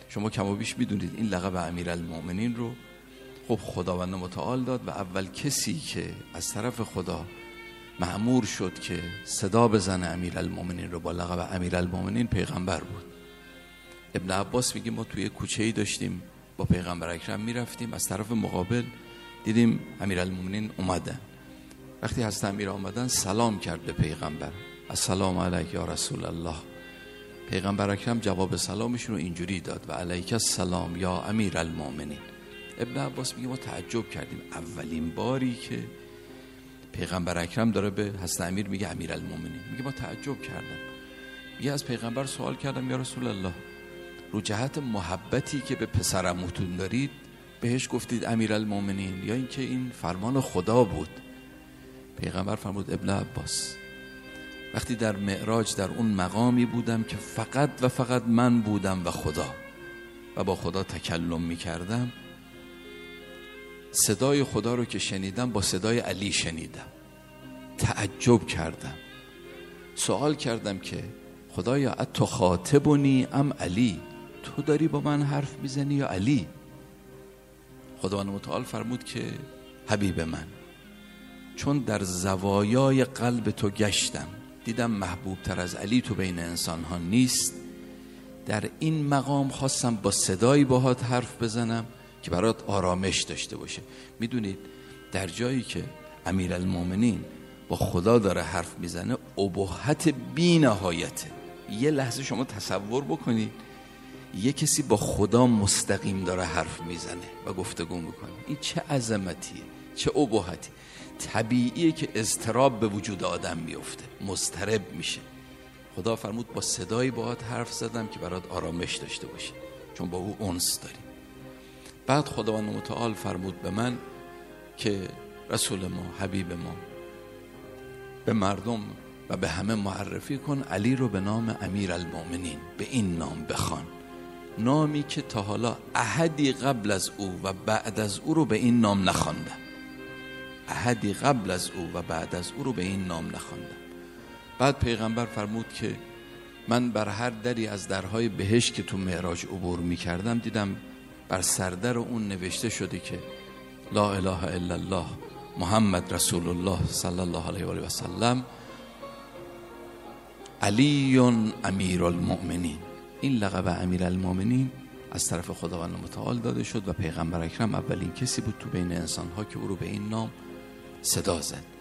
شما کم و بیش میدونید این لقب امیرالمؤمنین رو خب خداوند متعال داد و اول کسی که از طرف خدا مأمور شد که صدا بزنه امیرالمؤمنین رو با لقب امیرالمؤمنین پیغمبر بود. ابن عباس میگه ما توی کوچه‌ای داشتیم با پیغمبر اکرم میرفتیم، از طرف مقابل دیدیم امیرالمؤمنین اومدن. وقتی حضرت امیر آمدن سلام کرد به پیغمبر، السلام علیک یا رسول الله. پیغمبر اکرم جواب سلامشون رو اینجوری داد و علیک السلام یا امیرالمؤمنین. ابن عباس میگه ما تعجب کردیم، اولین باری که پیغمبر اکرم داره به حضرت امیر میگه امیرالمؤمنین. میگه ما تعجب کردم، میگه از پیغمبر سوال کردم یا رسول الله رو جهت محبتی که به پسر عموتون دارید بهش گفتید امیرالمؤمنین یا اینکه این فرمان خدا بود؟ پیغمبر فرمود ابن عباس وقتی در معراج در اون مقامی بودم که فقط و فقط من بودم و خدا و با خدا تکلم میکردم، صدای خدا رو که شنیدم با صدای علی شنیدم، تعجب کردم، سوال کردم که خدایا اتو خاطبونی ام علی، تو داری با من حرف میزنی یا علی؟ خداوند متعال فرمود که حبیب من، چون در زوایای قلب تو گشتم دیدم محبوب تر از علی تو بین انسان ها نیست، در این مقام خواستم با صدایی باهات حرف بزنم که برات آرامش داشته باشه. میدونید در جایی که امیرالمؤمنین با خدا داره حرف میزنه ابهت بی نهایته. یه لحظه شما تصور بکنید یه کسی با خدا مستقیم داره حرف میزنه و گفتگو میکنه، این چه عظمتیه، چه ابهتی. طبیعیه که اضطراب به وجود آدم میفته، مضطرب میشه. خدا فرمود با صدایی باهات حرف زدم که برات آرامش داشته باشه، چون با او انس داری. بعد خداوند متعال فرمود به من که رسول ما، حبیب ما، به مردم و به همه معرفی کن علی رو به نام امیرالمؤمنین، به این نام بخوان، نامی که تا حالا احدی قبل از او و بعد از او رو به این نام نخواندم. احدی قبل از او و بعد از او رو به این نام نخواندم. بعد پیغمبر فرمود که من بر هر دری از درهای بهشت که تو معراج عبور می کردم دیدم بر سردر اون نوشته شده که لا اله الا الله محمد رسول الله صلی الله علیه و آله و سلم علی امیرالمؤمنین. این لقب امیرالمؤمنین از طرف خداوند متعال داده شد و پیغمبر اکرم اولین کسی بود تو بین انسان‌ها که او رو به این نام صدا زد.